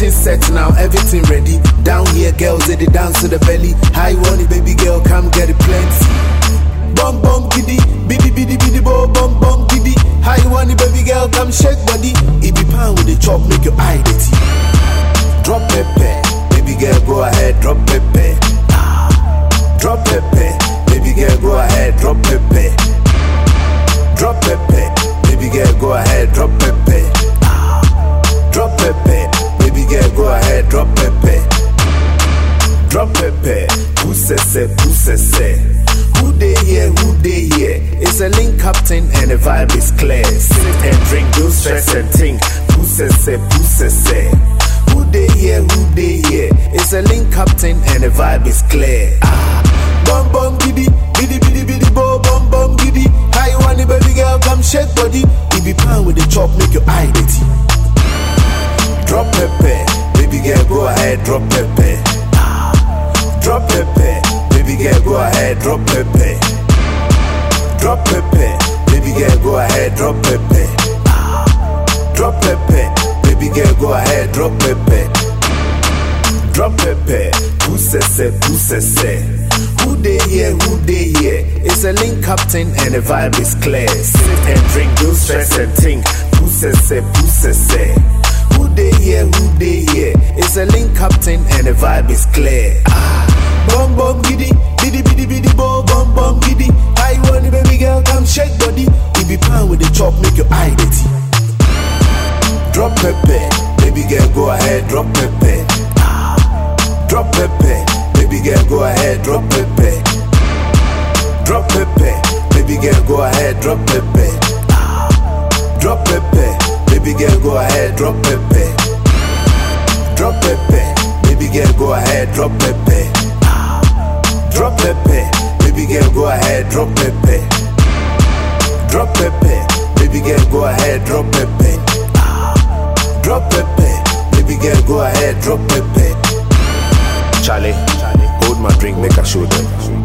Everything set now, everything ready. Down here, girls, they dance to the belly. How you want it, baby girl, come get it plenty. Bum bum giddy, biddy biddy biddy bo, bum bum giddy. How you want it, baby girl, come shake body. It be pan with the chop, make your eye dirty. Drop pepper, baby girl, go ahead, drop pepper. Drop pepper, baby girl, go ahead, drop pepper. Drop pepper, baby girl, go ahead, drop pepper. Drop pepper, baby girl, go ahead, drop pepper. Drop pepper, who say? Who they here, who they here? It's a link captain and the vibe is clear. Sit and drink, don't stress and think. Who say? Who they here, who they here? It's a link captain and the vibe is clear. Bum bum giddy, biddy biddy biddy bo, bum bum giddy. How you want it, baby girl, come shake body. It be pan with the chop, make your eye dirty. Drop pepper, baby girl, go ahead, drop pepper. Drop pepper, baby girl, go ahead, drop pepper. Drop pepper, baby girl, go ahead, drop pepper. Drop pepper, baby girl, go ahead, drop pepper. Drop pepper, who say? Who they here, who they here? It's a link captain and the vibe is clear. Sit and drink, don't stress and think. Who say? Who they here, who they here? It's a link captain and the vibe is clear. Bum bum giddy, biddy biddy biddy bo, bum bum giddy. How you want it, baby girl, come shake body. It be pan with the chop, make your eye dirty. Drop pepper, baby girl, go ahead, drop pepper. Drop pepper, baby girl, go ahead, drop pepper. Drop pepper, baby girl, go ahead, drop pepper. Drop pepper, baby girl, go ahead, drop pepper. Drop pepper, baby girl, go ahead, drop pepper. Drop pepper, baby girl, go ahead, drop pepper. Drop pepper, baby girl, go ahead, drop pepper. Drop pepper, baby girl, go ahead, drop pepper. Charlie, hold my drink, make a show them.